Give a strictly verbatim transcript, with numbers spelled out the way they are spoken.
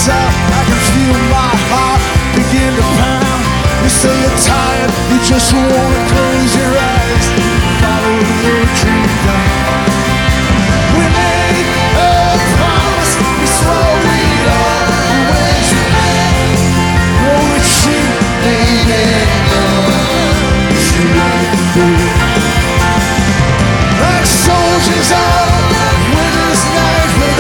lights out, I can feel my heart begin to pound. You say you're tired, you just wanna come